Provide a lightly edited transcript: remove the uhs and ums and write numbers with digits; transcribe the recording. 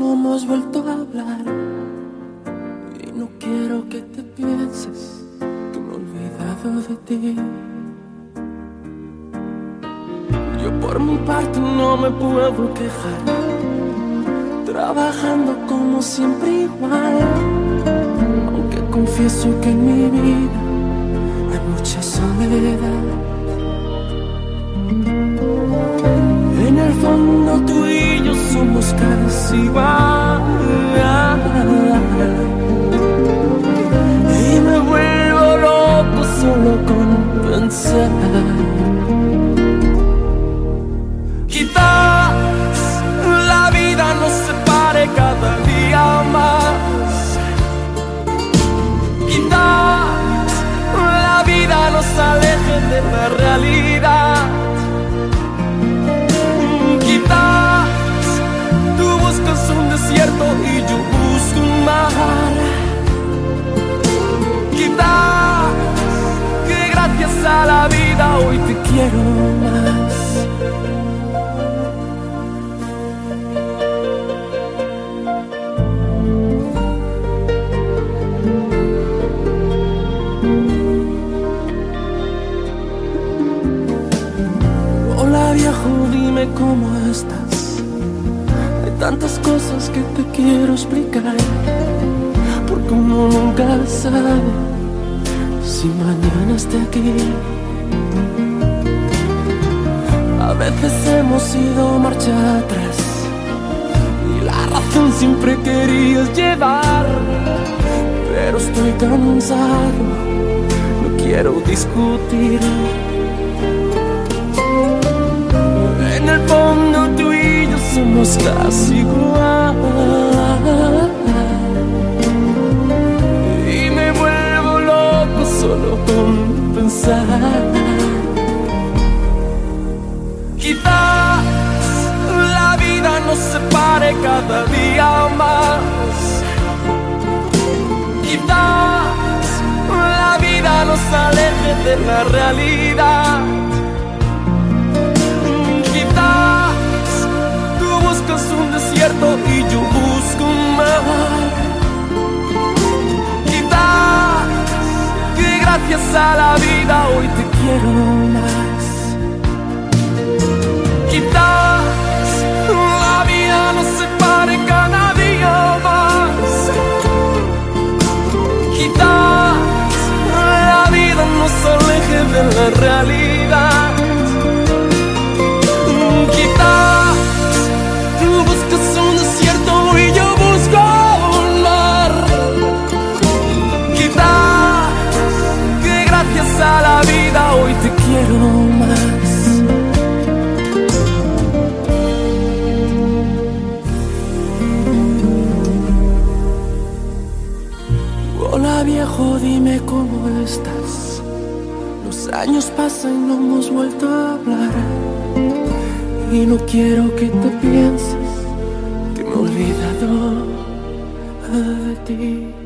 no hemos vuelto a hablar. Y no quiero que te pienses que me he olvidado de ti. Yo por mi parte no me puedo quejar, trabajando como siempre igual. Aunque confieso que en mi vida hay mucha soledad. En el fondo tú y yo somos casi igual. Y me vuelvo loco solo con pensar. Quizás la vida nos separe cada día más. Quizás la vida nos aleje de la realidad. Quizás tú buscas un desierto y yo busco un mar. Quizás que gracias a la vida hoy te quiero más. Hola viejo, dime cómo estás. Hay tantas cosas que te quiero explicar, porque uno nunca sabe si mañana esté aquí. A veces hemos ido marcha atrás y la razón siempre querías llevar, pero estoy cansado, no quiero discutir. En el fondo tú y yo somos casi igual. Y me vuelvo loco solo con pensar. Quizás la vida nos separe cada día más. Quizás la vida nos aleje de la realidad. Tú buscas un desierto y yo busco un mar. Quizás que gracias a la vida hoy te quiero más. Quizás la vida nos separe cada día más. Quizás la vida nos aleje de la realidad. Quizás tú buscas un desierto y yo busco un mar. Quizás que gracias a la vida hoy te quiero más. Hola viejo, dime cómo estás. Los años pasan y no hemos vuelto a hablar. Y no quiero que te pienses que me he olvidado de ti.